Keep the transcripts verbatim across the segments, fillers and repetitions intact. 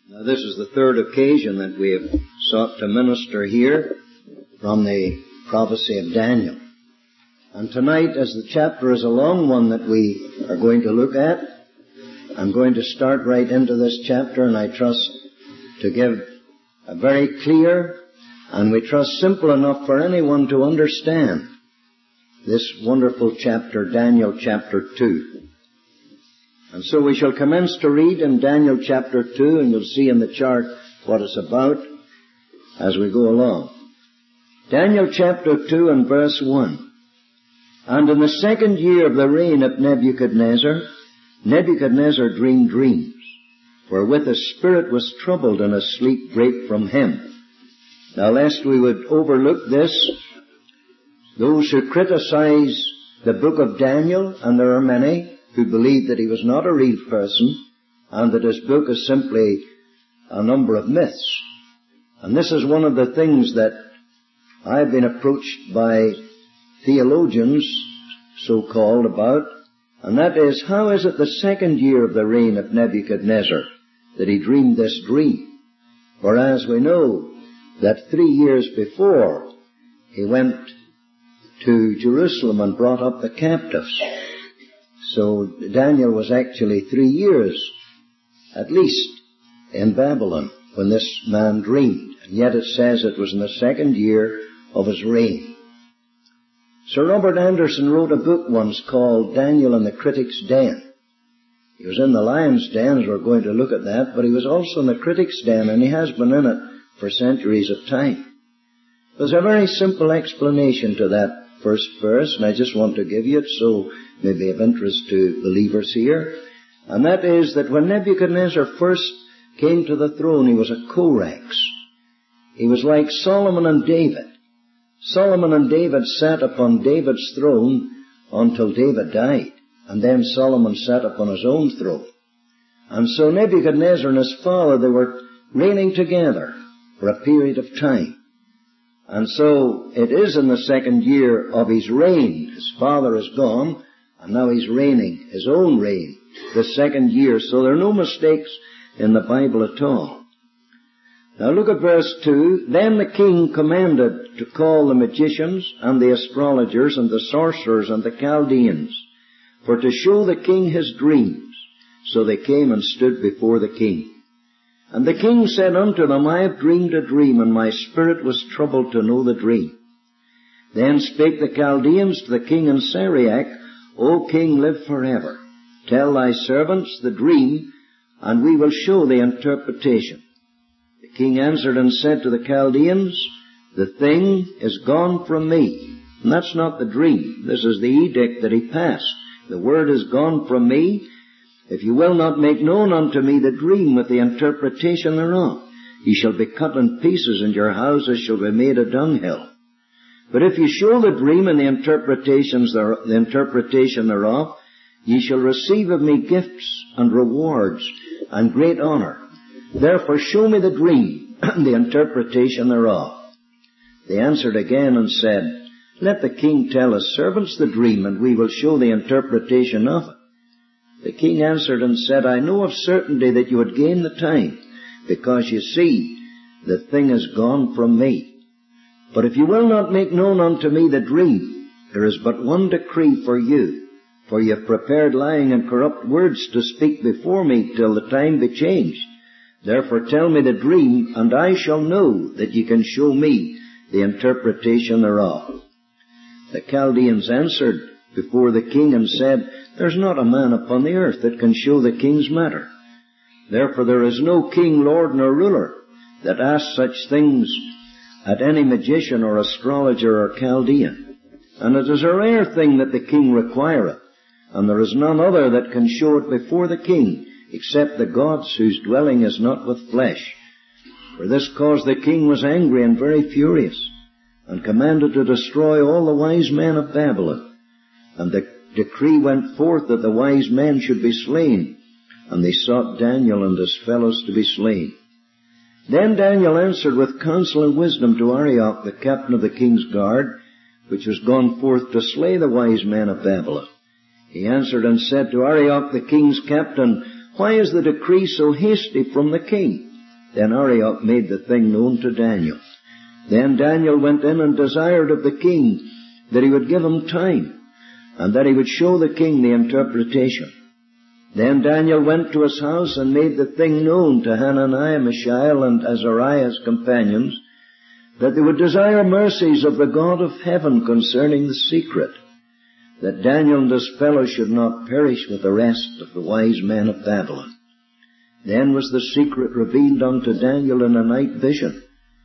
Now, this is the third occasion that we have sought to minister here from the prophecy of Daniel. And tonight, as the chapter is a long one that we are going to look at, I'm going to start right into this chapter, and I trust to give a very clear, and we trust simple enough for anyone to understand, this wonderful chapter, Daniel chapter two. And so we shall commence to read in Daniel chapter two, and you'll see in the chart what it's about as we go along. Daniel chapter two and verse one. And in the second year of the reign of Nebuchadnezzar, Nebuchadnezzar dreamed dreams, wherewith his spirit was troubled, and his sleep brake from him. Now, lest we would overlook this, those who criticize the book of Daniel, and there are many who believe that he was not a real person, and that his book is simply a number of myths. And this is one of the things that I've been approached by theologians, so-called, about, and that is, how is it the second year of the reign of Nebuchadnezzar that he dreamed this dream? Whereas we know that three years before he went to Jerusalem and brought up the captives. So Daniel was actually three years, at least, in Babylon when this man dreamed. And yet it says it was in the second year of his reign. Sir Robert Anderson wrote a book once called Daniel and the Critic's Den. He was in the lion's den, as we're going to look at that, but he was also in the critic's den, and he has been in it for centuries of time. There's a very simple explanation to that first verse, and I just want to give you it so it may be of interest to believers here. And that is that when Nebuchadnezzar first came to the throne, he was a Corax. He was like Solomon and David. Solomon and David sat upon David's throne until David died, and then Solomon sat upon his own throne. And so Nebuchadnezzar and his father, they were reigning together for a period of time. And so it is in the second year of his reign. His father is gone, and now he's reigning his own reign, the second year. So there are no mistakes in the Bible at all. Now look at verse two. Then the king commanded to call the magicians and the astrologers and the sorcerers and the Chaldeans, for to show the king his dreams. So they came and stood before the king. And the king said unto them, I have dreamed a dream, and my spirit was troubled to know the dream. Then spake the Chaldeans to the king in Syriac, O king, live forever. Tell thy servants the dream, and we will show the interpretation. The king answered and said to the Chaldeans, the thing is gone from me. And that's not the dream. This is the edict that he passed. The word is gone from me. If you will not make known unto me the dream with the interpretation thereof, ye shall be cut in pieces, and your houses shall be made a dunghill. But if you show the dream and the interpretations there, the interpretation thereof, ye shall receive of me gifts and rewards and great honor. Therefore show me the dream and the interpretation thereof. They answered again and said, Let the king tell his servants the dream, and we will show the interpretation of it. The king answered and said, I know of certainty that you would gain the time, because you see, the thing is gone from me. But if you will not make known unto me the dream, there is but one decree for you, for you have prepared lying and corrupt words to speak before me till the time be changed. Therefore tell me the dream, and I shall know that ye can show me the interpretation thereof. The Chaldeans answered before the king and said, There's not a man upon the earth that can show the king's matter. Therefore there is no king, lord, nor ruler that asks such things at any magician or astrologer or Chaldean. And it is a rare thing that the king requireth, and there is none other that can show it before the king, except the gods whose dwelling is not with flesh. For this cause the king was angry and very furious, and commanded to destroy all the wise men of Babylon. And the decree went forth that the wise men should be slain, and they sought Daniel and his fellows to be slain. Then Daniel answered with counsel and wisdom to Arioch, the captain of the king's guard, which was gone forth to slay the wise men of Babylon. He answered and said to Arioch, the king's captain, Why is the decree so hasty from the king? Then Arioch made the thing known to Daniel. Then Daniel went in and desired of the king that he would give him time, and that he would show the king the interpretation. Then Daniel went to his house and made the thing known to Hananiah, Mishael, and Azariah's companions, that they would desire mercies of the God of heaven concerning the secret, that Daniel and his fellows should not perish with the rest of the wise men of Babylon. Then was the secret revealed unto Daniel in a night vision.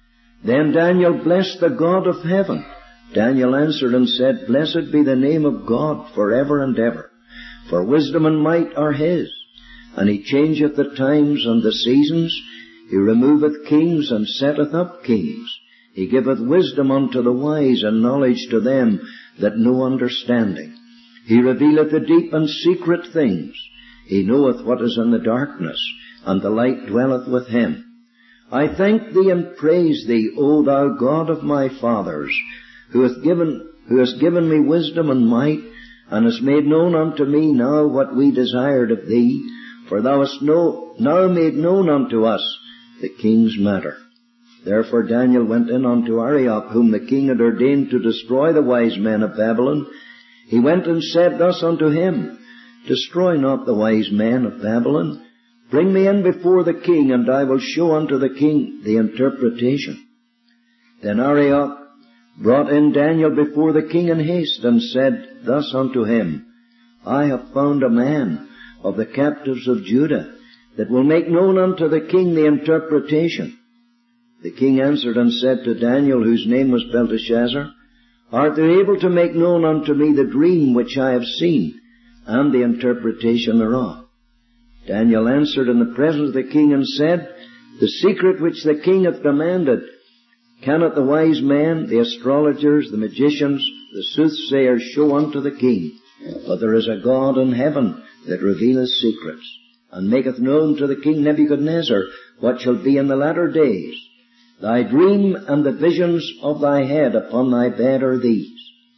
Then Daniel blessed the God of heaven. Daniel answered and said, Blessed be the name of God for ever and ever, for wisdom and might are his. And he changeth the times and the seasons. He removeth kings and setteth up kings. He giveth wisdom unto the wise and knowledge to them that know understanding. He revealeth the deep and secret things. He knoweth what is in the darkness, and the light dwelleth with him. I thank thee and praise thee, O thou God of my fathers, who hath given, who hast given me wisdom and might, and hast made known unto me now what we desired of thee, for thou hast know, now made known unto us the king's matter. Therefore Daniel went in unto Arioch, whom the king had ordained to destroy the wise men of Babylon. He went and said thus unto him, Destroy not the wise men of Babylon. Bring me in before the king, and I will show unto the king the interpretation. Then Arioch brought in Daniel before the king in haste, and said thus unto him, I have found a man of the captives of Judah, that will make known unto the king the interpretation. The king answered and said to Daniel, whose name was Belteshazzar, Art thou able to make known unto me the dream which I have seen, and the interpretation thereof? Daniel answered in the presence of the king and said, The secret which the king hath commanded, cannot the wise men, the astrologers, the magicians, the soothsayers show unto the king? But there is a God in heaven that revealeth secrets, and maketh known to the king Nebuchadnezzar what shall be in the latter days. Thy dream and the visions of thy head upon thy bed are these.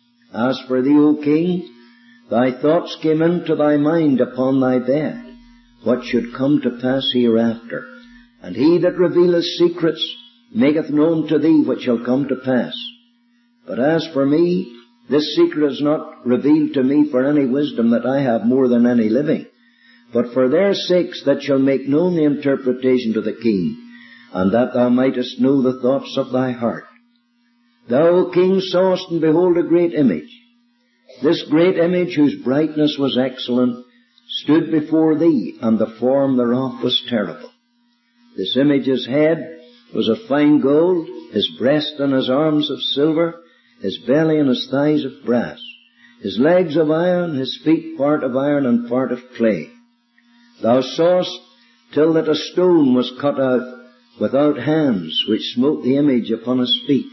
As for thee, O king, thy thoughts came into thy mind upon thy bed, what should come to pass hereafter. And he that revealeth secrets maketh known to thee what shall come to pass. But as for me, this secret is not revealed to me for any wisdom that I have more than any living, but for their sakes that shall make known the interpretation to the king, and that thou mightest know the thoughts of thy heart. Thou, O king, sawest and behold a great image. This great image, whose brightness was excellent, stood before thee, and the form thereof was terrible. This image's head was of fine gold, his breast and his arms of silver, his belly and his thighs of brass, his legs of iron, his feet part of iron and part of clay. Thou sawest till that a stone was cut out without hands, which smote the image upon his feet,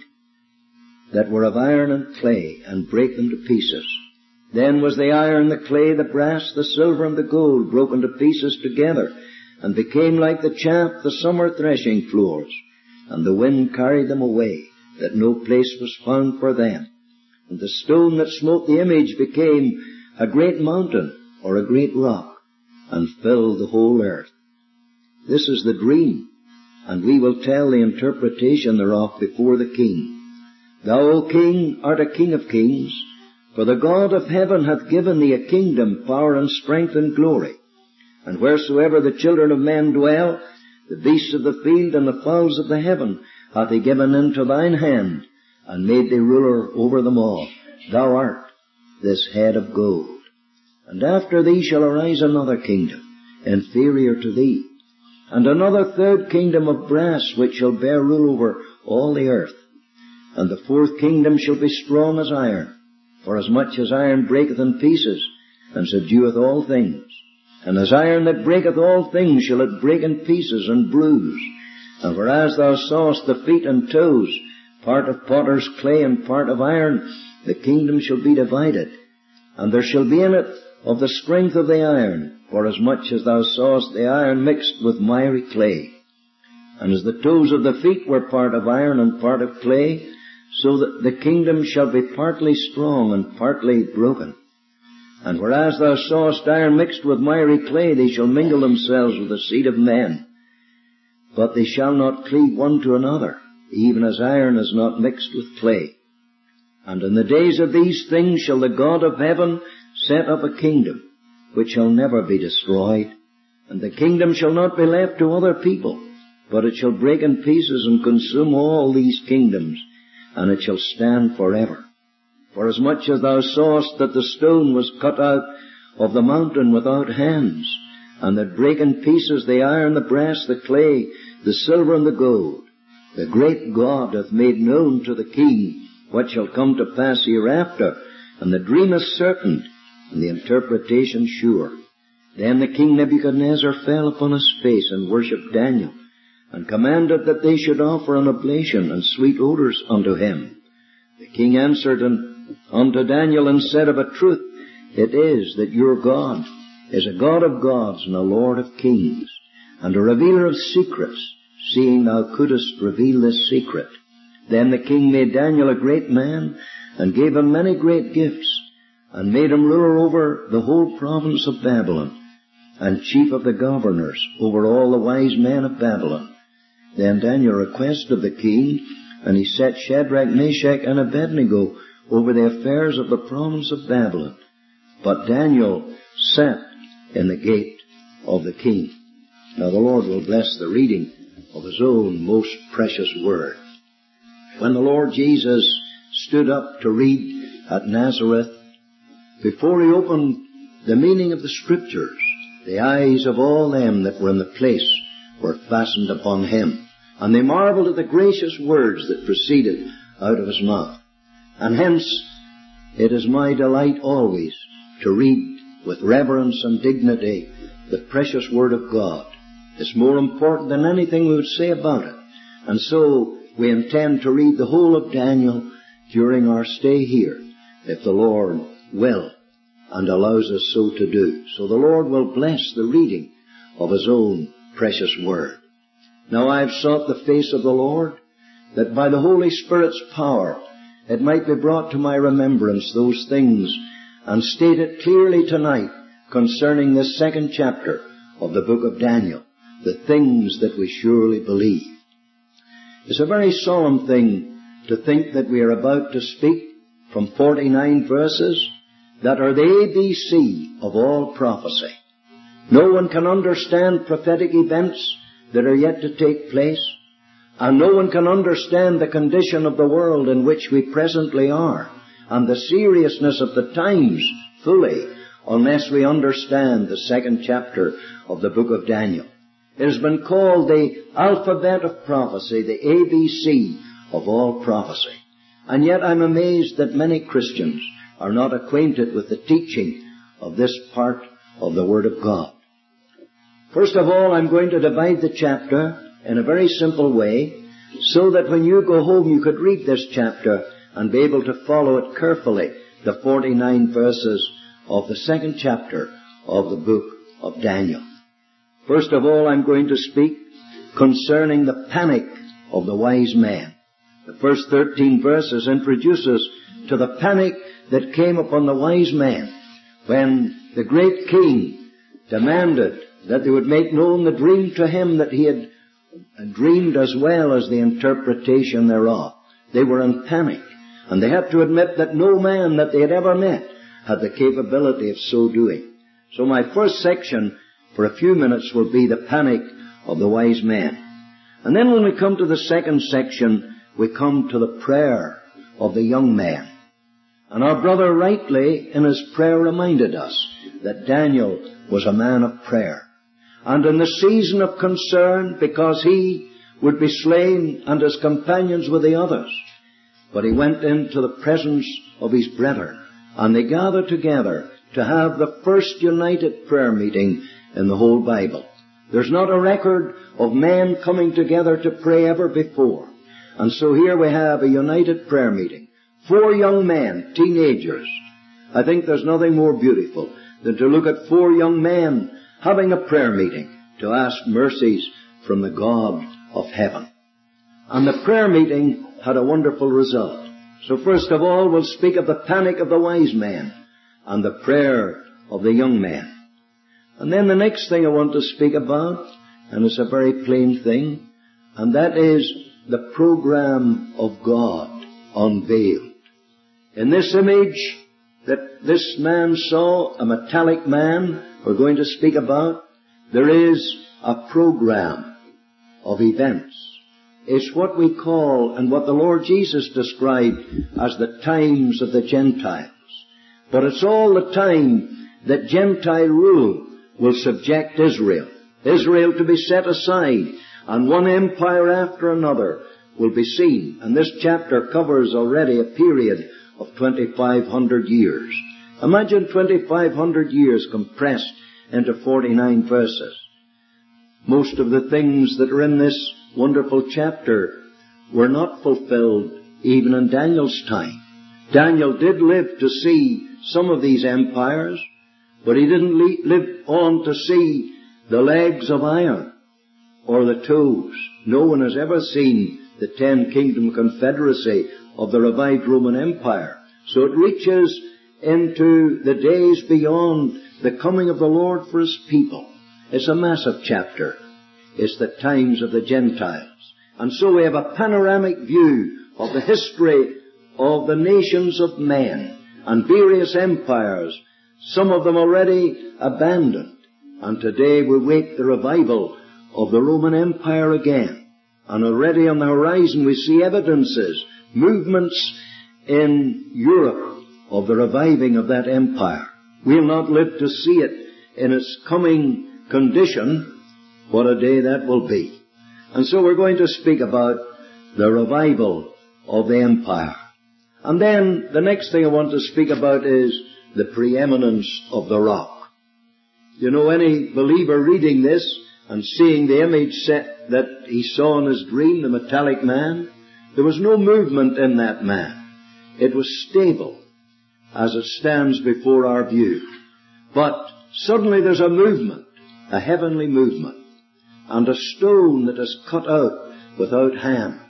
that were of iron and clay, and brake them to pieces. Then was the iron, the clay, the brass, the silver, and the gold broken to pieces together, and became like the chaff the summer threshing floors, and the wind carried them away, that no place was found for them. And the stone that smote the image became a great mountain, or a great rock, and filled the whole earth. This is the dream, and we will tell the interpretation thereof before the king. Thou, O king, art a king of kings, for the God of heaven hath given thee a kingdom, power, and strength, and glory. And wheresoever the children of men dwell, the beasts of the field and the fowls of the heaven hath he given into thine hand, and made thee ruler over them all. Thou art this head of gold. And after thee shall arise another kingdom, inferior to thee, and another third kingdom of brass, which shall bear rule over all the earth. And the fourth kingdom shall be strong as iron, for as much as iron breaketh in pieces, and subdueth all things. And as iron that breaketh all things shall it break in pieces and bruise. And whereas thou sawest the feet and toes, part of potter's clay and part of iron, the kingdom shall be divided. And there shall be in it of the strength of the iron, for as much as thou sawest the iron mixed with miry clay. And as the toes of the feet were part of iron and part of clay, so that the kingdom shall be partly strong and partly broken. And whereas thou sawest iron mixed with miry clay, they shall mingle themselves with the seed of men. but they shall not cleave one to another, even as iron is not mixed with clay. And in the days of these things shall the God of heaven set up a kingdom, which shall never be destroyed, and the kingdom shall not be left to other people, but it shall break in pieces and consume all these kingdoms, and it shall stand forever. Forasmuch as thou sawest that the stone was cut out of the mountain without hands, and that brake in pieces the iron, the brass, the clay, the silver, and the gold, the great God hath made known to the king what shall come to pass hereafter, and the dream is certain, and the interpretation sure. Then the king Nebuchadnezzar fell upon his face and worshipped Daniel, and commanded that they should offer an oblation and sweet odors unto him. The king answered unto Daniel and said, Of a truth it is that your God is a God of gods and a Lord of kings, and a revealer of secrets, seeing thou couldest reveal this secret. Then the king made Daniel a great man, and gave him many great gifts, and made him ruler over the whole province of Babylon, and chief of the governors over all the wise men of Babylon. Then Daniel requested the king, and he set Shadrach, Meshach, and Abednego over the affairs of the province of Babylon. But Daniel sat in the gate of the king. Now the Lord will bless the reading of His own most precious word. When the Lord Jesus stood up to read at Nazareth, before He opened the meaning of the Scriptures, the eyes of all them that were in the place were fastened upon Him, and they marveled at the gracious words that proceeded out of His mouth. And hence it is my delight always to read with reverence and dignity the precious Word of God. It's more important than anything we would say about it. And so we intend to read the whole of Daniel during our stay here, if the Lord will and allows us so to do. So the Lord will bless the reading of His own precious Word. Now I have sought the face of the Lord, that by the Holy Spirit's power it might be brought to my remembrance those things, and state it clearly tonight concerning this second chapter of the book of Daniel, the things that we surely believe. It's a very solemn thing to think that we are about to speak from forty-nine verses that are the A B C of all prophecy. No one can understand prophetic events that are yet to take place, and no one can understand the condition of the world in which we presently are, and the seriousness of the times fully, unless we understand the second chapter of the book of Daniel. It has been called the alphabet of prophecy, the A B C of all prophecy. And yet I'm amazed that many Christians are not acquainted with the teaching of this part of the Word of God. First of all, I'm going to divide the chapter in a very simple way, so that when you go home you could read this chapter and be able to follow it carefully, the forty-nine verses of the second chapter of the book of Daniel. First of all, I'm going to speak concerning the panic of the wise men. The first thirteen verses introduce us to the panic that came upon the wise men when the great king demanded that they would make known the dream to him that he had dreamed, as well as the interpretation thereof. They were in panic, and they had to admit that no man that they had ever met had the capability of so doing. So my first section for a few minutes will be the panic of the wise men. And then when we come to the second section, we come to the prayer of the young men. And our brother rightly in his prayer reminded us that Daniel was a man of prayer. And in the season of concern, because he would be slain and his companions with the others, but he went into the presence of his brethren, and they gathered together to have the first united prayer meeting in the whole Bible. There's not a record of men coming together to pray ever before. And so here we have a united prayer meeting. Four young men, teenagers. I think there's nothing more beautiful than to look at four young men having a prayer meeting to ask mercies from the God of heaven. And the prayer meeting had a wonderful result. So first of all, we'll speak of the panic of the wise men and the prayer of the young men. And then the next thing I want to speak about and it's a very plain thing, and that is the program of God unveiled. In this image that this man saw, a metallic man we're going to speak about, there is a program of events. It's what we call, and what the Lord Jesus described as the times of the Gentiles. But it's all the time that Gentile rule will subject Israel. Israel to be set aside, and one empire after another will be seen. And this chapter covers already a period of twenty-five hundred years. Imagine twenty-five hundred years compressed into forty-nine verses. Most of the things that are in this wonderful chapter were not fulfilled even in Daniel's time. Daniel did live to see some of these empires, but he didn't le- live on to see the legs of iron or the toes. No one has ever seen the ten kingdom confederacy of the revived Roman Empire. So it reaches into the days beyond the coming of the Lord for His people. It's a massive chapter. It's the times of the Gentiles. And so we have a panoramic view of the history of the nations of men and various empires, some of them already abandoned. And today we wait the revival of the Roman Empire again. And already on the horizon we see evidences, movements in Europe of the reviving of that empire. We'll not live to see it in its coming condition. What a day that will be. And so we're going to speak about the revival of the empire. And then the next thing I want to speak about is the preeminence of the rock. You know, any believer reading this and seeing the image set that he saw in his dream, the metallic man, there was no movement in that man. It was stable as it stands before our view. But suddenly there's a movement, a heavenly movement, and a stone that is cut out without hands.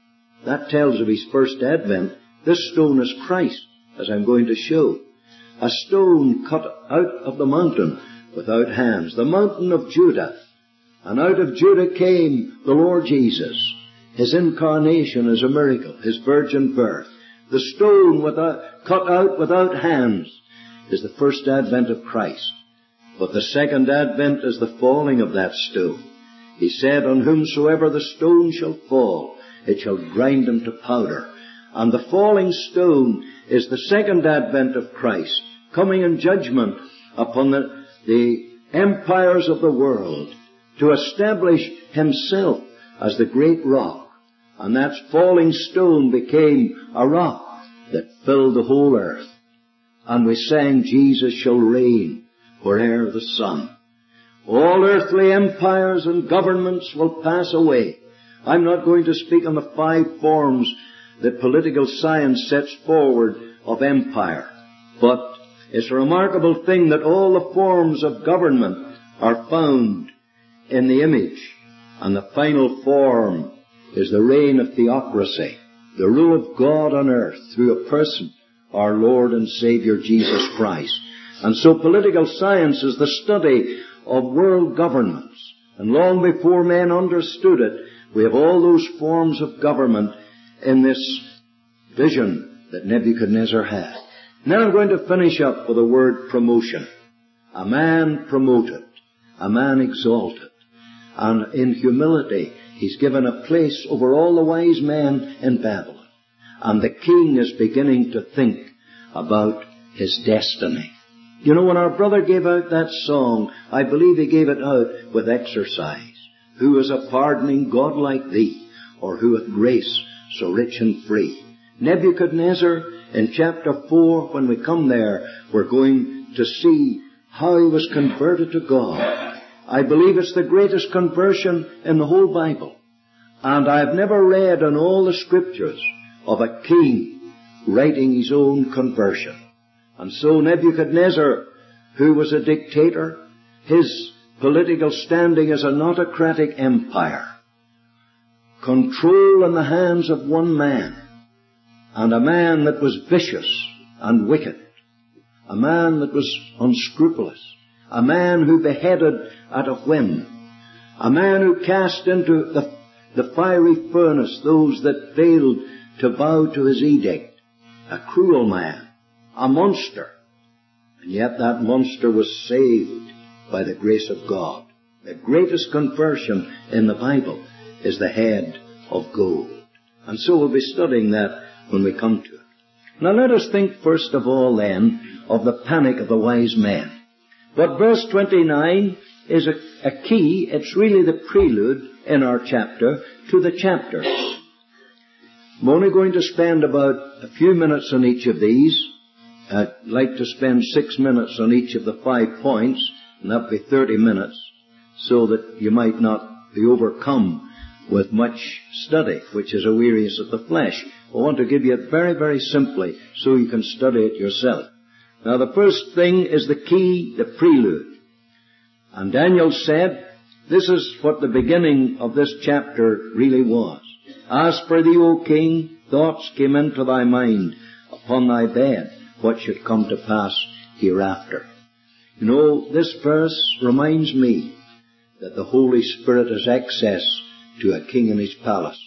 That tells of His first advent. This stone is Christ, as I'm going to show. A stone cut out of the mountain without hands, the mountain of Judah. And out of Judah came the Lord Jesus. His incarnation is a miracle, His virgin birth. The stone without, cut out without hands is the first advent of Christ. But the second advent is the falling of that stone. He said, on whomsoever the stone shall fall, it shall grind him to powder. And the falling stone is the second advent of Christ, coming in judgment upon the, the empires of the world to establish Himself as the great rock. And that falling stone became a rock that filled the whole earth. And we sang, Jesus shall reign where'er the sun. All earthly empires and governments will pass away. I'm not going to speak on the five forms that political science sets forward of empire. But it's a remarkable thing that all the forms of government are found in the image. And the final form is the reign of theocracy, the rule of God on earth through a person, our Lord and Savior Jesus Christ. And so political science is the study of world governments. And long before men understood it, we have all those forms of government in this vision that Nebuchadnezzar had. Now I'm going to finish up with the word promotion. A man promoted, a man exalted. And in humility, he's given a place over all the wise men in Babylon. And the king is beginning to think about his destiny. You know, when our brother gave out that song, I believe he gave it out with exercise. Who is a pardoning God like thee, or who hath grace so rich and free? Nebuchadnezzar, in chapter four, when we come there, we're going to see how he was converted to God. I believe it's the greatest conversion in the whole Bible. And I've never read in all the scriptures of a king writing his own conversion. And so Nebuchadnezzar, who was a dictator, his political standing as an autocratic empire, control in the hands of one man, and a man that was vicious and wicked, a man that was unscrupulous, a man who beheaded at a whim, A man who cast into the, the fiery furnace those that failed to bow to his edict. A cruel man. A monster. And yet that monster was saved by the grace of God. The greatest conversion in the Bible is the head of gold. And so we'll be studying that when we come to it. Now let us think first of all then of the panic of the wise men. But verse twenty-nine is a, a key. It's really the prelude in our chapter to the chapter. I'm only going to spend about a few minutes on each of these. I'd like to spend six minutes on each of the five points, and that'd be thirty minutes, so that you might not be overcome with much study, which is a weariness of the flesh. I want to give you it very, very simply, so you can study it yourself. Now the first thing is the key, the prelude. And Daniel said, this is what the beginning of this chapter really was. As for thee, O king, thoughts came into thy mind upon thy bed, what should come to pass hereafter. You know, this verse reminds me that the Holy Spirit has access to a king in his palace.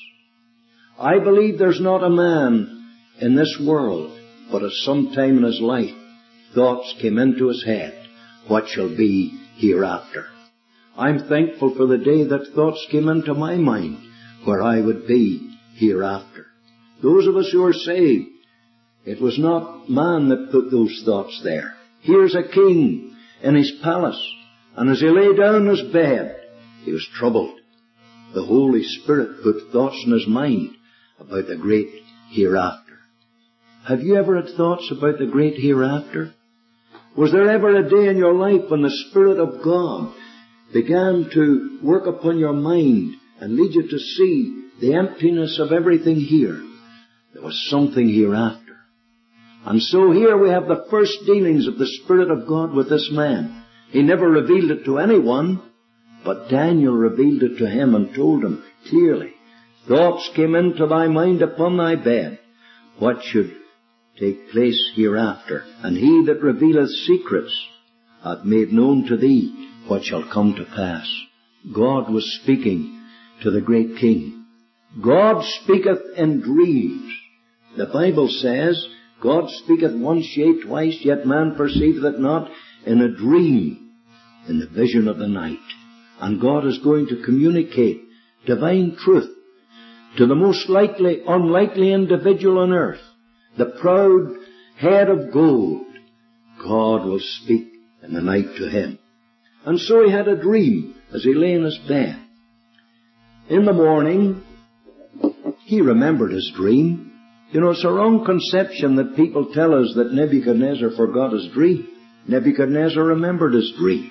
I believe there's not a man in this world, but at some time in his life, thoughts came into his head, what shall be hereafter. I'm thankful for the day that thoughts came into my mind, where I would be hereafter. Those of us who are saved, it was not man that put those thoughts there. Here's a king in his palace, and as he lay down in his bed, he was troubled. The Holy Spirit put thoughts in his mind about the great hereafter. Have you ever had thoughts about the great hereafter? Was there ever a day in your life when the Spirit of God began to work upon your mind and lead you to see the emptiness of everything here? There was something hereafter. And so here we have the first dealings of the Spirit of God with this man. He never revealed it to anyone, but Daniel revealed it to him and told him clearly, thoughts came into thy mind upon thy bed, what should take place hereafter. And he that revealeth secrets hath made known to thee what shall come to pass. God was speaking to the great king. God speaketh in dreams. The Bible says, God speaketh once, yea, twice, yet man perceiveth it not, in a dream, in the vision of the night. And God is going to communicate divine truth to the most likely, unlikely individual on earth, the proud head of gold. God will speak in the night to him. And so he had a dream as he lay in his bed. In the morning, he remembered his dream. You know, it's a wrong conception that people tell us that Nebuchadnezzar forgot his dream. Nebuchadnezzar remembered his dream.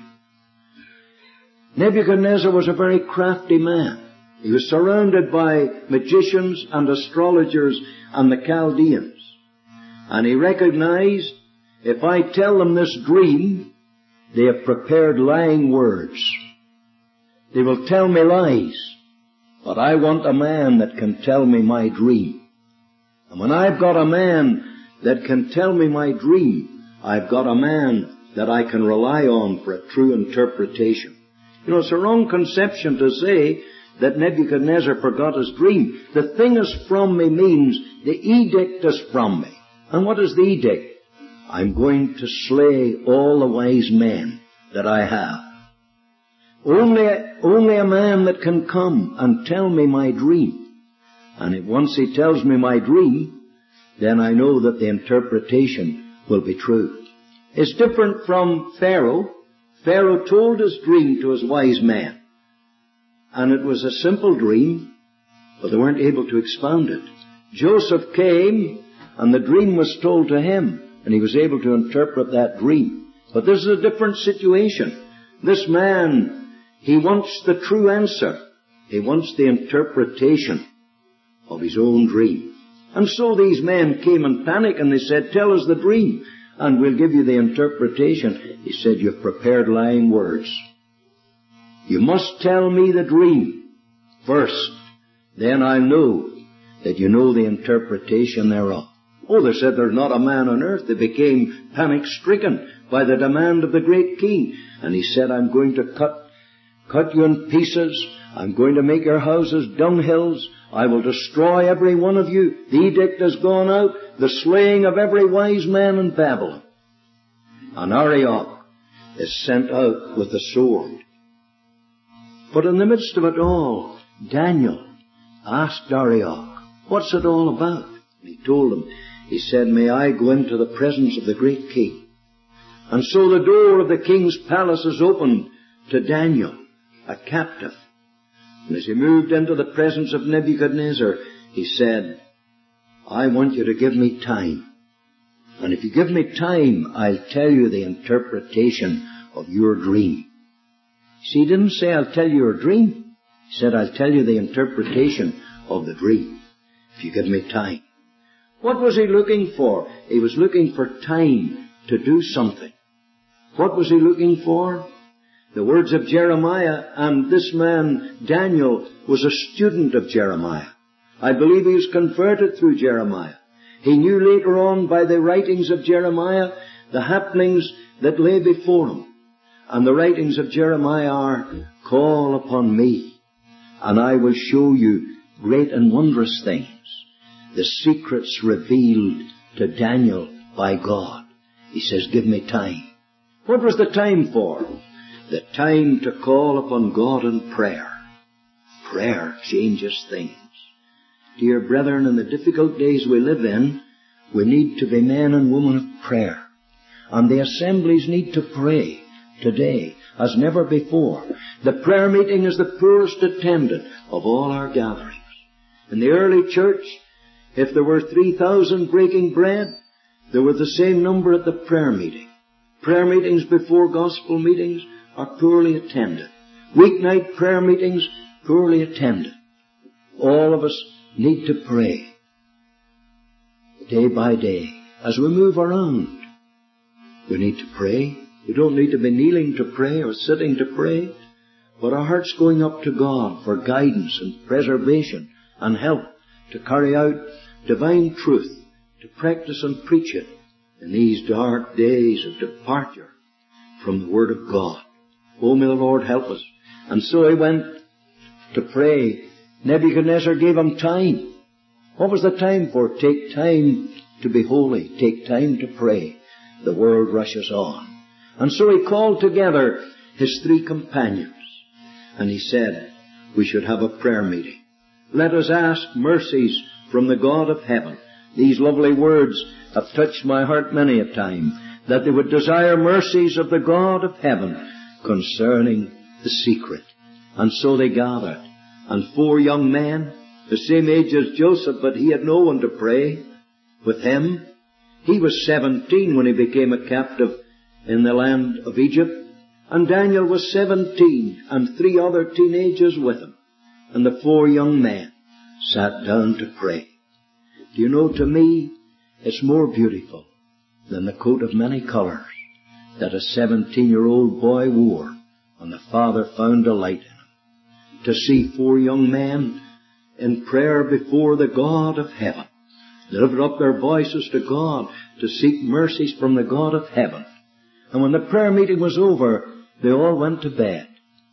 Nebuchadnezzar was a very crafty man. He was surrounded by magicians and astrologers and the Chaldeans. And he recognized, if I tell them this dream, they have prepared lying words. They will tell me lies. But I want a man that can tell me my dream. And when I've got a man that can tell me my dream, I've got a man that I can rely on for a true interpretation. You know, it's a wrong conception to say that Nebuchadnezzar forgot his dream. The thing is from me means the edict is from me. And what is the edict? I'm going to slay all the wise men that I have. Only, only a man that can come and tell me my dream. And if once he tells me my dream, then I know that the interpretation will be true. It's different from Pharaoh. Pharaoh told his dream to his wise men. And it was a simple dream, but they weren't able to expound it. Joseph came, and the dream was told to him, and he was able to interpret that dream. But this is a different situation. This man, he wants the true answer. He wants the interpretation of his own dream. And so these men came in panic, and they said, tell us the dream, and we'll give you the interpretation. He said, you've prepared lying words. You must tell me the dream first. Then I'll know that you know the interpretation thereof. Oh, they said there's not a man on earth. They became panic-stricken by the demand of the great king. And he said, I'm going to cut, cut you in pieces. I'm going to make your houses dunghills. I will destroy every one of you. The edict has gone out, the slaying of every wise man in Babylon. And Arioch is sent out with the sword. But in the midst of it all, Daniel asked Arioch, what's it all about? And he told him, he said, may I go into the presence of the great king? And so the door of the king's palace is opened to Daniel, a captive. And as he moved into the presence of Nebuchadnezzar, he said, I want you to give me time. And if you give me time, I'll tell you the interpretation of your dream. See, he didn't say, I'll tell you your dream. He said, I'll tell you the interpretation of the dream, if you give me time. What was he looking for? He was looking for time to do something. What was he looking for? The words of Jeremiah, and this man, Daniel, was a student of Jeremiah. I believe he was converted through Jeremiah. He knew later on by the writings of Jeremiah the happenings that lay before him. And the writings of Jeremiah are, call upon me, and I will show you great and wondrous things. The secrets revealed to Daniel by God. He says, give me time. What was the time for? The time to call upon God in prayer. Prayer changes things. Dear brethren, in the difficult days we live in, we need to be men and women of prayer. And the assemblies need to pray today as never before. The prayer meeting is the poorest attendant of all our gatherings. In the early church, if there were three thousand breaking bread, there were the same number at the prayer meeting. Prayer meetings before gospel meetings are poorly attended. Weeknight prayer meetings, poorly attended. All of us need to pray day by day as we move around. We need to pray. We don't need to be kneeling to pray or sitting to pray, but our hearts going up to God for guidance and preservation and help to carry out divine truth, to practice and preach it in these dark days of departure from the Word of God. Oh, may the Lord help us. And so he went to pray. Nebuchadnezzar gave him time. What was the time for? Take time to be holy. Take time to pray. The world rushes on. And so he called together his three companions. And he said, we should have a prayer meeting. Let us ask mercies from the God of heaven. These lovely words have touched my heart many a time, that they would desire mercies of the God of heaven concerning the secret. And so they gathered. And four young men, the same age as Joseph, but he had no one to pray with him. He was seventeen when he became a captive in the land of Egypt. And Daniel was seventeen, and three other teenagers with him. And the four young men sat down to pray. Do you know, to me, it's more beautiful than the coat of many colors that a seventeen-year-old boy wore, and the father found delight in him. To see four young men in prayer before the God of heaven, lift up their voices to God to seek mercies from the God of heaven. And when the prayer meeting was over, they all went to bed.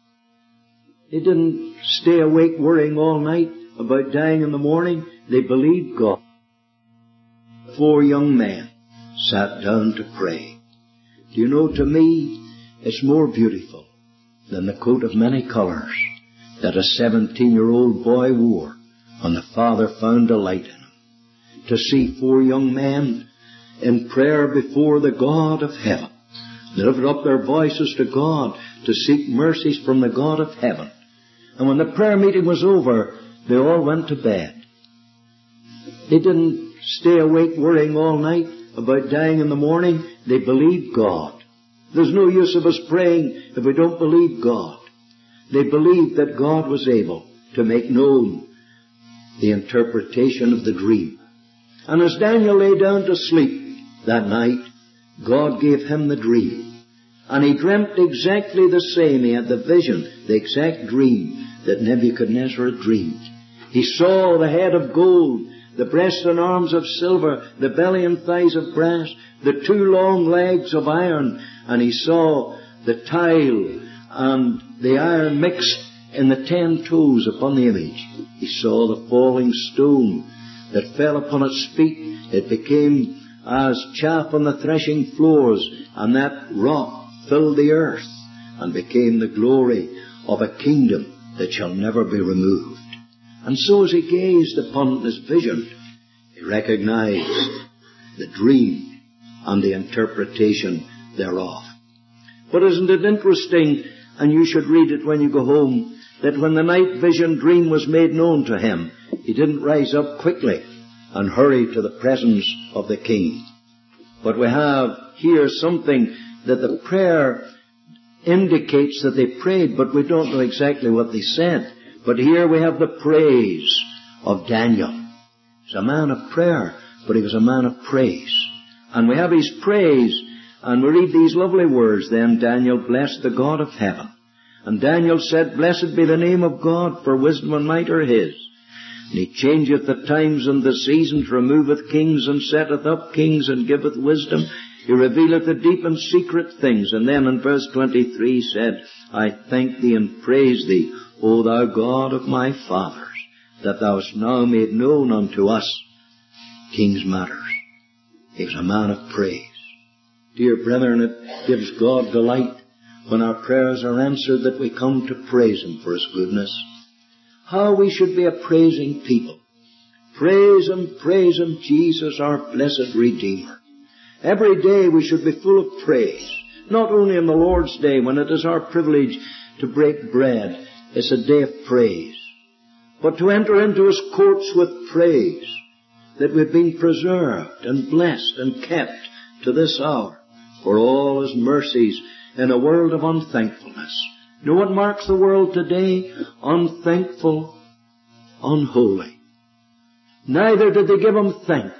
They didn't stay awake worrying all night about dying in the morning. They believed God. Four young men sat down to pray. Do you know, to me, it's more beautiful than the coat of many colors that a seventeen-year-old boy wore, and the father found delight in him. To see four young men in prayer before the God of heaven, lift up their voices to God to seek mercies from the God of heaven. And when the prayer meeting was over, they all went to bed. They didn't stay awake worrying all night about dying in the morning. They believed God. There's no use of us praying if we don't believe God. They believed that God was able to make known the interpretation of the dream. And as Daniel lay down to sleep that night, God gave him the dream. And he dreamt exactly the same. He had the vision, the exact dream that Nebuchadnezzar had dreamed. He saw the head of gold, the breast and arms of silver, the belly and thighs of brass, the two long legs of iron, and he saw the tile and the iron mixed in the ten toes upon the image. He saw the falling stone that fell upon its feet. It became as chaff on the threshing floors, and that rock filled the earth and became the glory of a kingdom that shall never be removed. And so as he gazed upon this vision, he recognized the dream and the interpretation thereof. But isn't it interesting, and you should read it when you go home, that when the night vision dream was made known to him, he didn't rise up quickly and hurry to the presence of the king. But we have here something that the prayer indicates that they prayed, but we don't know exactly what they said. But here we have the praise of Daniel. He's a man of prayer, but he was a man of praise. And we have his praise, and we read these lovely words. Then Daniel blessed the God of heaven. And Daniel said, Blessed be the name of God, for wisdom and might are his. And he changeth the times and the seasons, removeth kings and setteth up kings, and giveth wisdom. He revealeth the deep and secret things. And then in verse twenty-three said, I thank thee and praise thee, O thou God of my fathers, that thou hast now made known unto us king's matters. He was a man of praise. Dear brethren, it gives God delight when our prayers are answered that we come to praise him for his goodness. How we should be a praising people. Praise him, praise him, Jesus, our blessed Redeemer. Every day we should be full of praise. Not only on the Lord's Day, when it is our privilege to break bread. It's a day of praise. But to enter into his courts with praise, that we've been preserved and blessed and kept to this hour for all his mercies in a world of unthankfulness. You know what marks the world today? Unthankful, unholy. Neither did they give him thanks.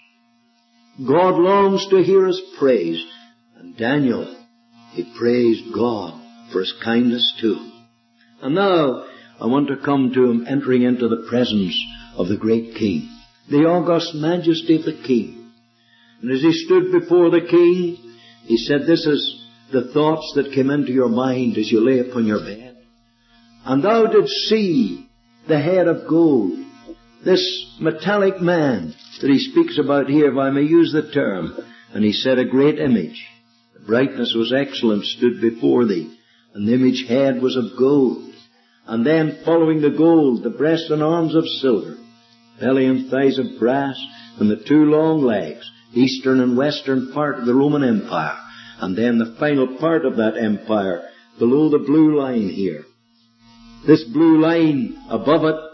God longs to hear his praise. And Daniel, he praised God for his kindness to him. And now I want to come to him entering into the presence of the great king, the august majesty of the king. And as he stood before the king, he said, This is the thoughts that came into your mind as you lay upon your bed. And thou didst see the head of gold, this metallic man that he speaks about here, if I may use the term. And he said, A great image, the brightness was excellent, stood before thee, and the image head was of gold. And then following the gold, the breast and arms of silver, belly and thighs of brass, and the two long legs, eastern and western part of the Roman Empire. And then the final part of that empire, below the blue line here. This blue line above it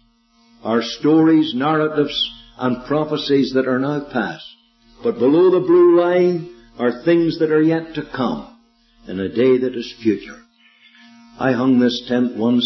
are stories, narratives, and prophecies that are now past. But below the blue line are things that are yet to come in a day that is future. I hung this tent once,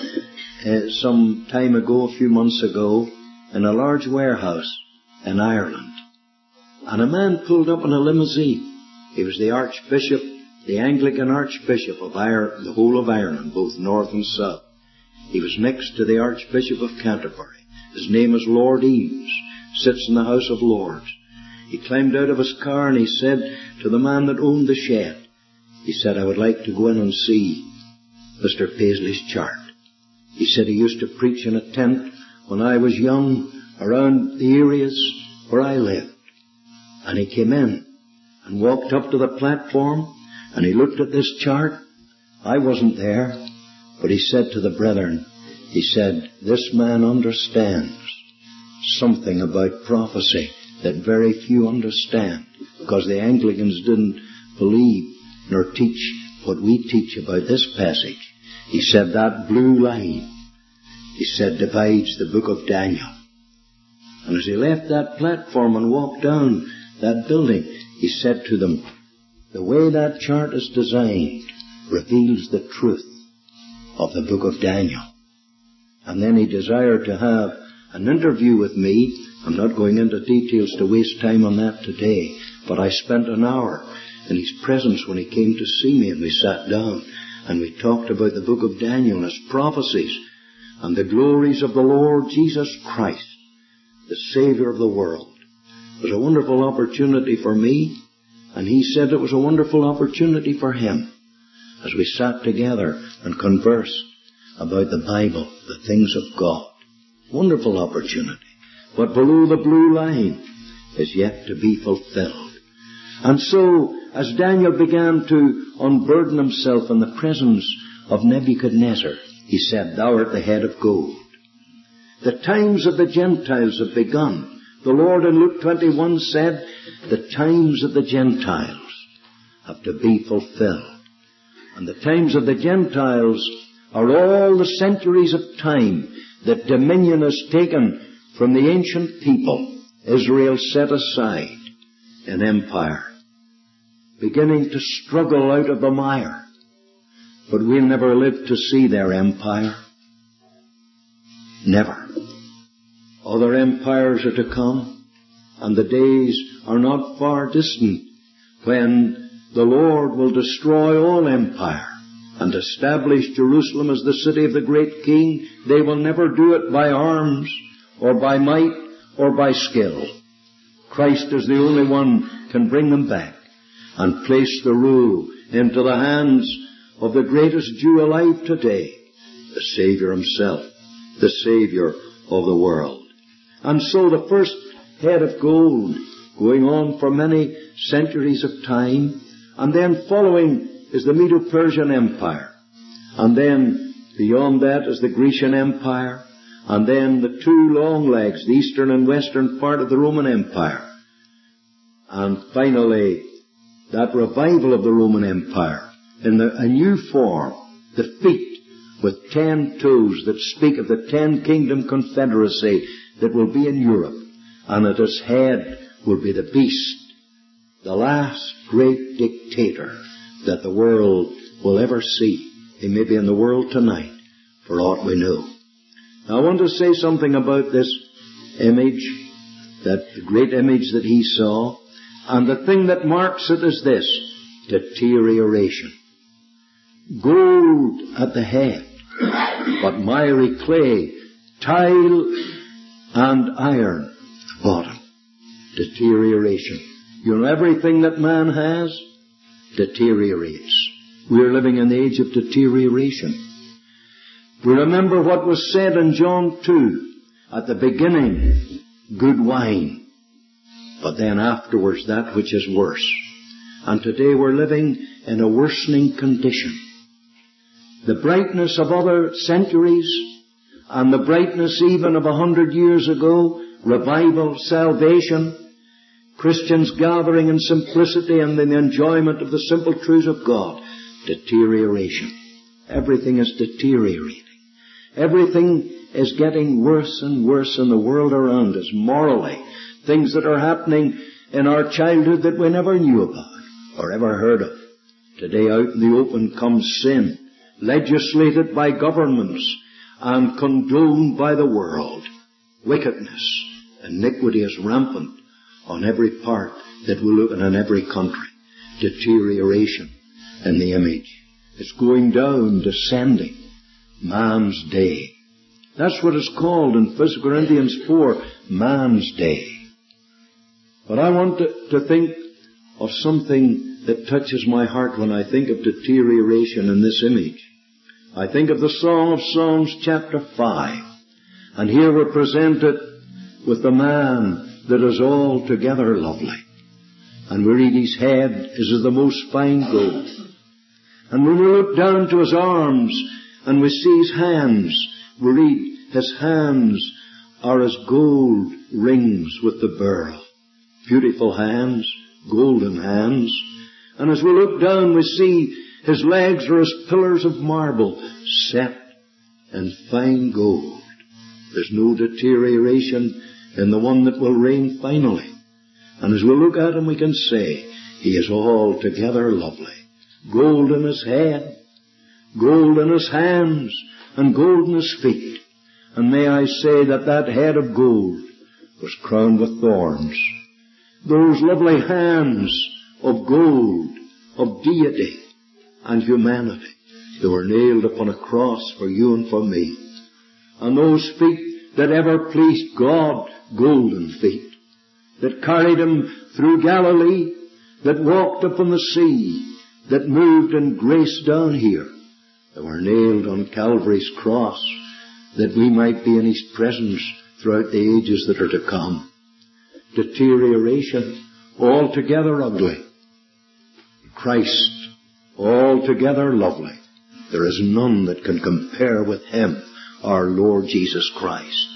uh, some time ago, a few months ago, in a large warehouse in Ireland. And a man pulled up in a limousine. He was the Archbishop, the Anglican Archbishop of Ireland, the whole of Ireland, both north and south. He was next to the Archbishop of Canterbury. His name is Lord Eames, sits in the House of Lords. He climbed out of his car and he said to the man that owned the shed, he said, I would like to go in and see Mister Paisley's chart. He said he used to preach in a tent when I was young around the areas where I lived. And he came in and walked up to the platform and he looked at this chart. I wasn't there, but he said to the brethren, he said, this man understands something about prophecy that very few understand, because the Anglicans didn't believe nor teach what we teach about this passage. He said that blue line, he said, divides the book of Daniel. And as he left that platform and walked down that building, he said to them, the way that chart is designed reveals the truth of the book of Daniel. And then he desired to have an interview with me. I'm not going into details to waste time on that today, but I spent an hour in his presence when he came to see me, and we sat down and we talked about the book of Daniel and its prophecies and the glories of the Lord Jesus Christ, the Savior of the world. It was a wonderful opportunity for me, and he said it was a wonderful opportunity for him as we sat together and converse about the Bible, the things of God. Wonderful opportunity. But below the blue line is yet to be fulfilled. And so, as Daniel began to unburden himself in the presence of Nebuchadnezzar, he said, "Thou art the head of gold." The times of the Gentiles have begun. The Lord in Luke twenty-one said, the times of the Gentiles have to be fulfilled. And the times of the Gentiles are all the centuries of time that dominion has taken from the ancient people, Israel set aside in empire, beginning to struggle out of the mire. But we'll never live to see their empire. Never. Other empires are to come, and the days are not far distant when the Lord will destroy all empire and establish Jerusalem as the city of the great King. They will never do it by arms or by might or by skill. Christ is the only one can bring them back and place the rule into the hands of the greatest Jew alive today, the Savior himself, the Savior of the world. And so the first head of gold, going on for many centuries of time, and then following is the Medo-Persian Empire, and then beyond that is the Grecian Empire, and then the two long legs, the eastern and western part of the Roman Empire, and finally that revival of the Roman Empire in the, a new form, the feet with ten toes that speak of the ten kingdom confederacy that will be in Europe, and at its head will be the beast, the last great dictator that the world will ever see. He may be in the world tonight, for aught we know. Now I want to say something about this image, that great image that he saw, and the thing that marks it is this: deterioration. Gold at the head, but miry clay, tile and iron at the bottom. Deterioration. You know, everything that man has deteriorates. We're living in the age of deterioration. We remember what was said in John two. At the beginning, good wine. But then afterwards, that which is worse. And today we're living in a worsening condition. The brightness of other centuries, and the brightness even of a hundred years ago, revival, salvation, Christians gathering in simplicity and in the enjoyment of the simple truths of God. Deterioration. Everything is deteriorating. Everything is getting worse and worse in the world around us, morally. Things that are happening in our childhood that we never knew about or ever heard of. Today out in the open comes sin, legislated by governments and condoned by the world. Wickedness, iniquity is rampant on every part that we look at in every country. Deterioration in the image. It's going down, descending. Man's day. That's what it's called in First Corinthians four, man's day. But I want to, to think of something that touches my heart when I think of deterioration in this image. I think of the Song of Songs chapter five. And here we're presented with the man that is altogether lovely. And we read his head is of the most fine gold. And when we look down to his arms and we see his hands, we read his hands are as gold rings with the beryl. Beautiful hands, golden hands. And as we look down we see his legs are as pillars of marble set in fine gold. There's no deterioration in the one that will reign finally. And as we look at him we can say he is altogether lovely. Gold in his head, gold in his hands, and gold in his feet. And may I say that that head of gold was crowned with thorns. Those lovely hands of gold, of deity and humanity, they were nailed upon a cross for you and for me. And those feet that ever pleased God, golden feet, that carried him through Galilee, that walked upon the sea, that moved in grace down here, that were nailed on Calvary's cross, that we might be in His presence throughout the ages that are to come. Deterioration, altogether ugly. Christ, altogether lovely. There is none that can compare with Him, our Lord Jesus Christ.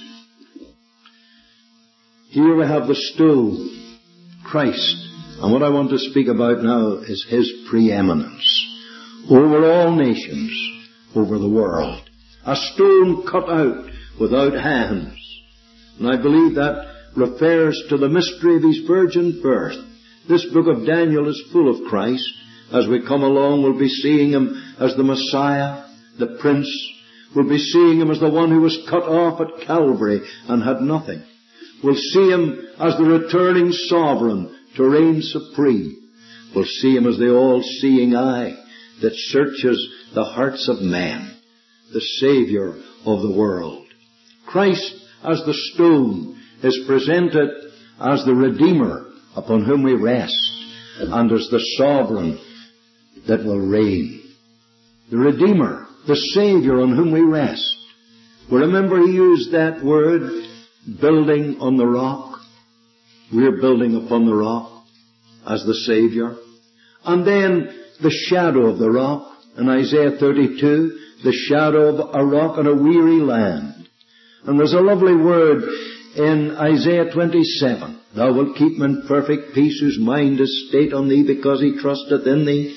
Here we have the stone, Christ. And what I want to speak about now is His preeminence over all nations, over the world. A stone cut out without hands. And I believe that refers to the mystery of His virgin birth. This book of Daniel is full of Christ. As we come along, we'll be seeing Him as the Messiah, the Prince. We'll be seeing Him as the one who was cut off at Calvary and had nothing. We'll see Him as the returning sovereign to reign supreme. We'll see Him as the all-seeing eye that searches the hearts of men, the Saviour of the world. Christ as the stone is presented as the Redeemer upon whom we rest, and as the sovereign that will reign. The Redeemer, the Saviour on whom we rest. We remember He used that word, building on the rock. We're building upon the rock as the Saviour. And then the shadow of the rock in Isaiah thirty-two, the shadow of a rock on a weary land. And there's a lovely word in Isaiah twenty-seven. Thou wilt keep him in perfect peace whose mind is stayed on Thee because he trusteth in Thee.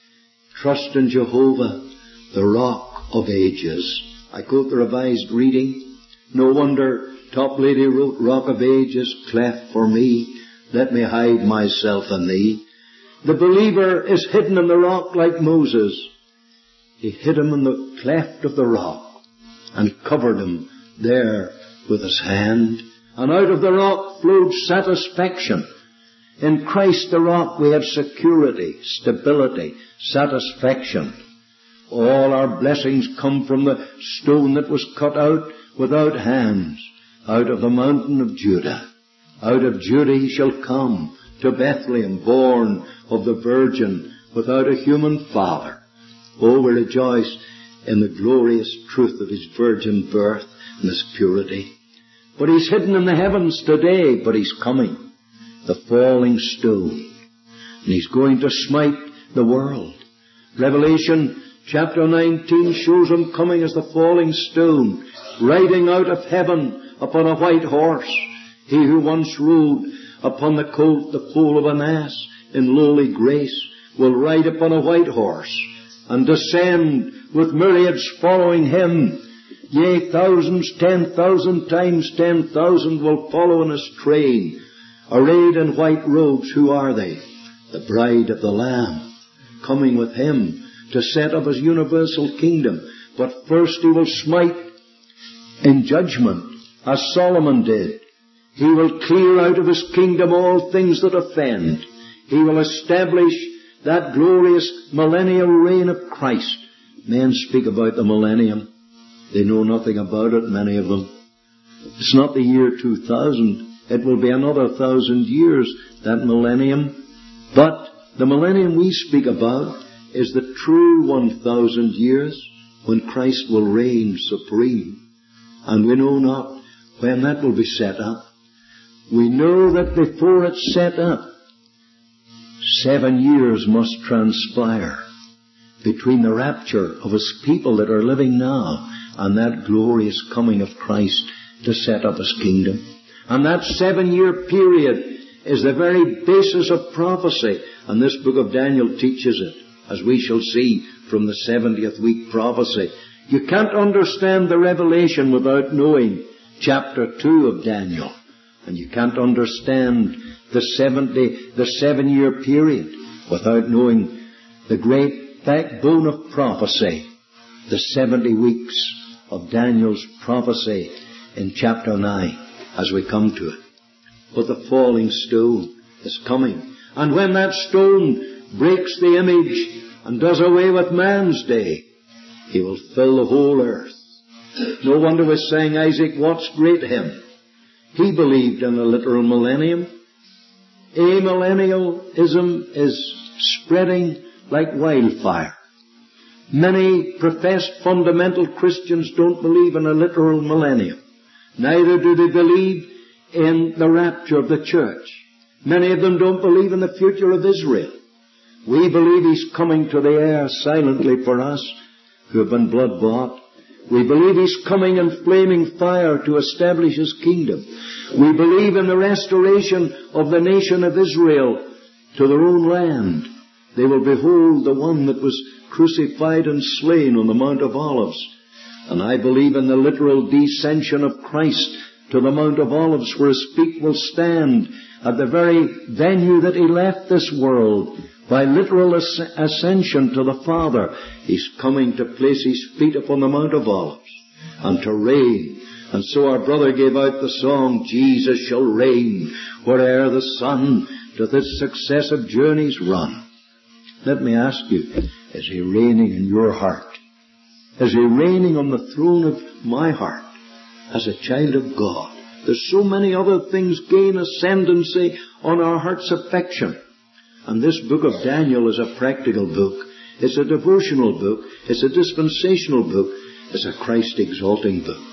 Trust in Jehovah, the rock of ages. I quote the Revised Reading. No wonder Toplady wrote, Rock of ages, cleft for me. Let me hide myself in Thee. The believer is hidden in the rock like Moses. He hid him in the cleft of the rock and covered him there with His hand. And out of the rock flowed satisfaction. In Christ the rock we have security, stability, satisfaction. All our blessings come from the stone that was cut out without hands, out of the mountain of Judah. Out of Judah He shall come to Bethlehem, born of the Virgin, without a human father. Oh, we rejoice in the glorious truth of His virgin birth and His purity. But He's hidden in the heavens today, but He's coming, the falling stone. And He's going to smite the world. Revelation chapter nineteen shows Him coming as the falling stone, riding out of heaven upon a white horse. He who once rode upon the colt, the foal of an ass, in lowly grace, will ride upon a white horse and descend with myriads following Him. Yea, thousands, ten thousand times ten thousand will follow in His train, arrayed in white robes. Who are they? The bride of the Lamb, coming with Him to set up His universal kingdom. But first He will smite in judgment, as Solomon did. He will clear out of His kingdom all things that offend. He will establish that glorious millennial reign of Christ. Men speak about the millennium. They know nothing about it, many of them. It's not the year two thousand. It will be another thousand years, that millennium. But the millennium we speak about is the true one thousand years when Christ will reign supreme. And we know not when that will be set up. We know that before it's set up, seven years must transpire between the rapture of His people that are living now and that glorious coming of Christ to set up His kingdom. And that seven-year period is the very basis of prophecy. And this book of Daniel teaches it, as we shall see from the seventieth week prophecy. You can't understand the revelation without knowing chapter two of Daniel. And you can't understand the seventy, the seven-year period without knowing the great backbone of prophecy, the seventy weeks of Daniel's prophecy in chapter nine, as we come to it. But the falling stone is coming. And when that stone breaks the image and does away with man's day, He will fill the whole earth. No wonder we sang Isaac Watts' great hymn. He believed in a literal millennium. Amillennialism is spreading like wildfire. Many professed fundamental Christians don't believe in a literal millennium. Neither do they believe in the rapture of the church. Many of them don't believe in the future of Israel. We believe He's coming to the air silently for us who have been blood-bought. We believe He's coming in flaming fire to establish His kingdom. We believe in the restoration of the nation of Israel to their own land. They will behold the one that was crucified and slain on the Mount of Olives. And I believe in the literal descension of Christ to the Mount of Olives, where His feet will stand at the very venue that He left this world. By literal ascension to the Father, He's coming to place His feet upon the Mount of Olives and to reign. And so our brother gave out the song, Jesus shall reign where'er the sun to this successive journeys run. Let me ask you, is He reigning in your heart? Is He reigning on the throne of my heart as a child of God? There's so many other things gain ascendancy on our heart's affection. And this book of Daniel is a practical book. It's a devotional book. It's a dispensational book. It's a Christ-exalting book.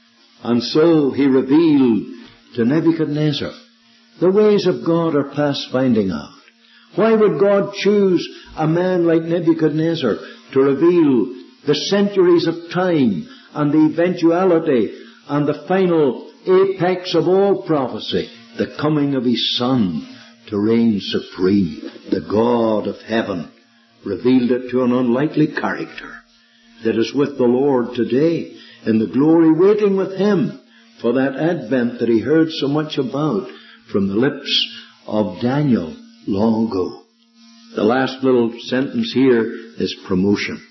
And so He revealed to Nebuchadnezzar, the ways of God are past finding out. Why would God choose a man like Nebuchadnezzar to reveal the centuries of time and the eventuality and the final apex of all prophecy, the coming of His Son to reign supreme? The God of heaven revealed it to an unlikely character that is with the Lord today in the glory, waiting with Him for that advent that he heard so much about from the lips of Daniel long ago. The last little sentence here is promotion.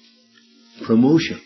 Promotion.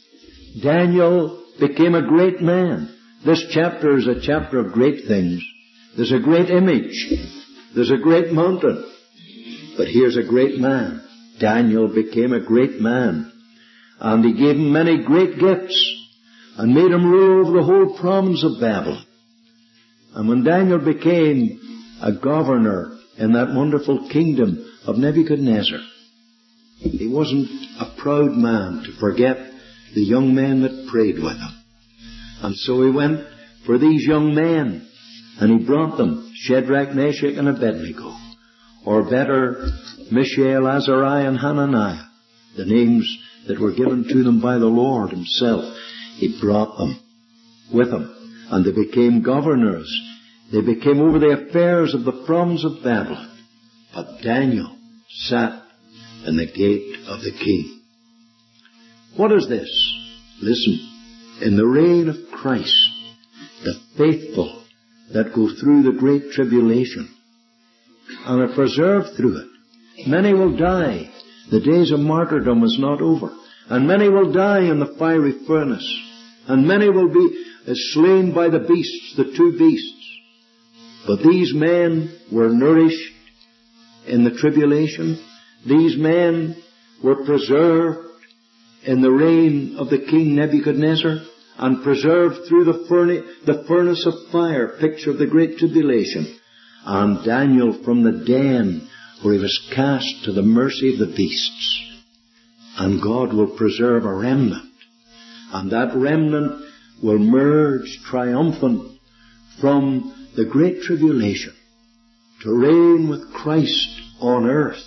Daniel became a great man. This chapter is a chapter of great things. There's a great image. There's a great mountain. But here's a great man. Daniel became a great man. And He gave him many great gifts and made him rule over the whole province of Babylon. And when Daniel became a governor in that wonderful kingdom of Nebuchadnezzar, he wasn't a proud man to forget the young men that prayed with him. And so he went for these young men, and he brought them Shadrach, Meshach, and Abednego, or better, Mishael, Azariah, and Hananiah, the names that were given to them by the Lord Himself. He brought them with Him, and they became governors. They became over the affairs of the province of Babylon. But Daniel sat in the gate of the king. What is this? Listen. In the reign of Christ, the faithful that go through the great tribulation and are preserved through it, many will die. The days of martyrdom is not over. And many will die in the fiery furnace. And many will be slain by the beasts, the two beasts. But these men were nourished in the tribulation. These men were preserved in the reign of the king Nebuchadnezzar and preserved through the, furnace, the furnace of fire, picture of the great tribulation. And Daniel from the den where he was cast to the mercy of the beasts. And God will preserve a remnant. And that remnant will merge triumphant from the great tribulation to reign with Christ on earth,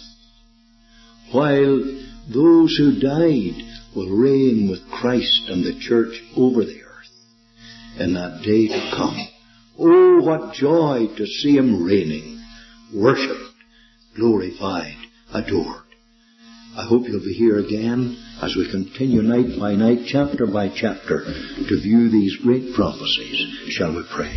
while those who died will reign with Christ and the church over the earth in that day to come. Oh, what joy to see Him reigning, worshipped, glorified, adored. I hope you'll be here again as we continue night by night, chapter by chapter, to view these great prophecies. Shall we pray?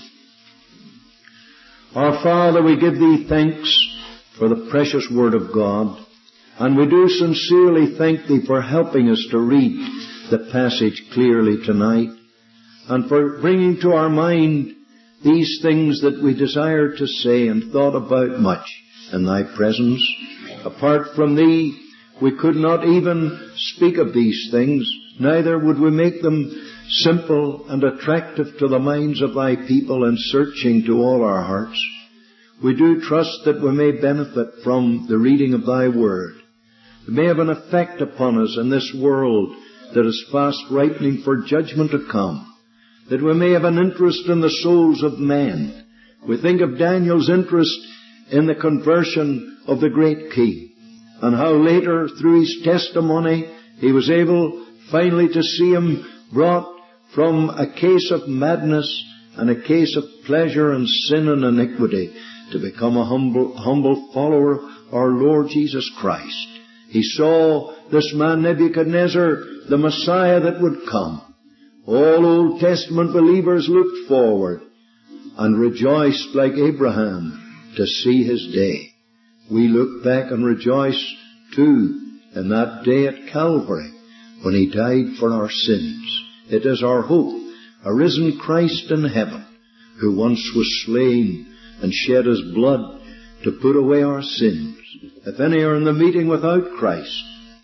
Our Father, we give Thee thanks for the precious Word of God, and we do sincerely thank Thee for helping us to read the passage clearly tonight, and for bringing to our mind these things that we desired to say and thought about much in Thy presence. Apart from Thee, we could not even speak of these things, neither would we make them simple and attractive to the minds of Thy people and searching to all our hearts. We do trust that we may benefit from the reading of Thy Word, It may have an effect upon us in this world that is fast ripening for judgment to come. That we may have an interest in the souls of men. We think of Daniel's interest in the conversion of the great king, and how later, through his testimony, he was able finally to see him brought from a case of madness and a case of pleasure and sin and iniquity to become a humble, humble follower of our Lord Jesus Christ. He saw this man Nebuchadnezzar, the Messiah that would come. All Old Testament believers looked forward and rejoiced like Abraham to see his day. We look back and rejoice too in that day at Calvary when he died for our sins. It is our hope, a risen Christ in heaven, who once was slain and shed his blood to put away our sins. If any are in the meeting without Christ,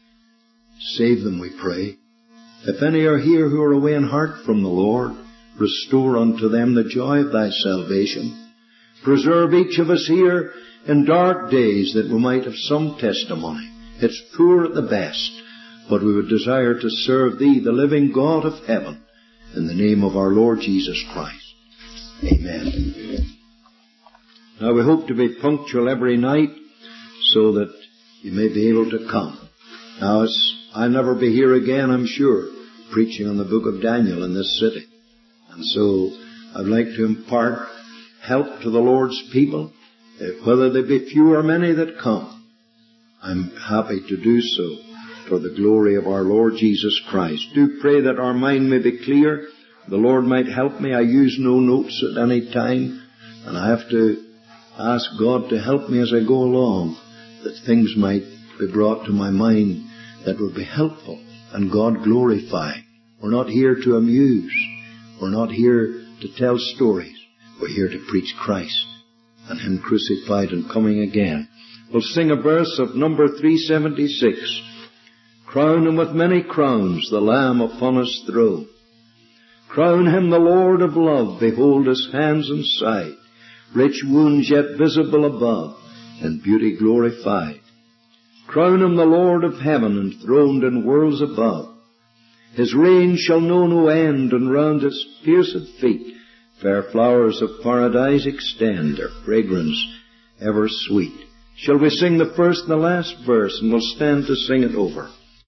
save them, we pray. If any are here who are away in heart from the Lord, restore unto them the joy of thy salvation. Preserve each of us here in dark days that we might have some testimony. It's poor at the best, but we would desire to serve thee, the living God of heaven, in the name of our Lord Jesus Christ. Amen. Now we hope to be punctual every night so that you may be able to come. Now it's, I'll never be here again, I'm sure, preaching on the book of Daniel in this city. And so I'd like to impart help to the Lord's people, whether they be few or many that come. I'm happy to do so for the glory of our Lord Jesus Christ. Do pray that our mind may be clear. The Lord might help me. I use no notes at any time, and I have to ask God to help me as I go along, that things might be brought to my mind that would be helpful and God glorifying. We're not here to amuse. We're not here to tell stories. We're here to preach Christ and Him crucified and coming again. We'll sing a verse of number three seventy-six. Crown Him with many crowns, the Lamb upon His throne. Crown Him the Lord of love, behold His hands and side. Rich wounds yet visible above, and beauty glorified. Crown Him the Lord of heaven, enthroned in worlds above. His reign shall know no end, and round His pierced feet fair flowers of paradise extend, their fragrance ever sweet. Shall we sing the first and the last verse, and we'll stand to sing it over.